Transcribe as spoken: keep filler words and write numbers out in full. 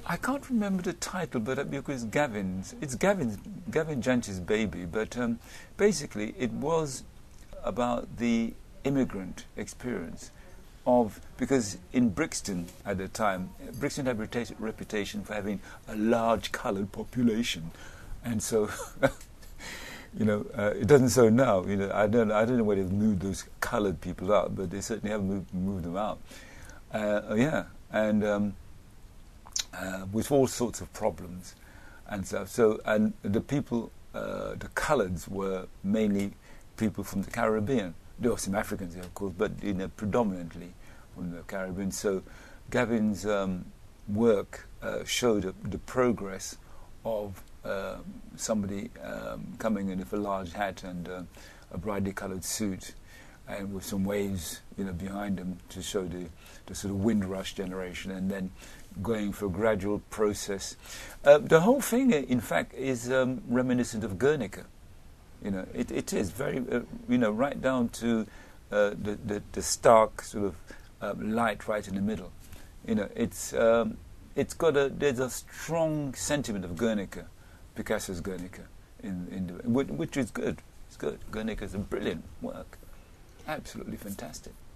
I can't remember the title, but uh, because Gavin's, it's Gavin's, Gavin Janch's baby. But um, basically, it was about the immigrant experience of, because in Brixton at the time, Brixton had a reputa- reputation for having a large coloured population, and so. You know, uh, it doesn't so now. You know, I don't, I don't know where they've moved those coloured people out, but they certainly have moved, moved them out. Uh, yeah, and um, uh, with all sorts of problems and stuff. So, and the people, uh, the coloureds were mainly people from the Caribbean. There were some Africans there, of course, but you know, predominantly from the Caribbean. So, Gavin's um, work uh, showed uh, the progress of uh, somebody um, coming in with a large hat and uh, a brightly coloured suit, and with some waves, you know, behind them to show the, the sort of Windrush generation, and then going for a gradual process. Uh, the whole thing, in fact, is um, reminiscent of Guernica. You know, it, it is very, uh, you know, right down to uh, the, the the stark sort of um, light right in the middle. You know, it's um, it's got a there's a strong sentiment of Guernica, Picasso's Guernica, in in the, which, which is good. It's good. Guernica is a brilliant work, absolutely fantastic.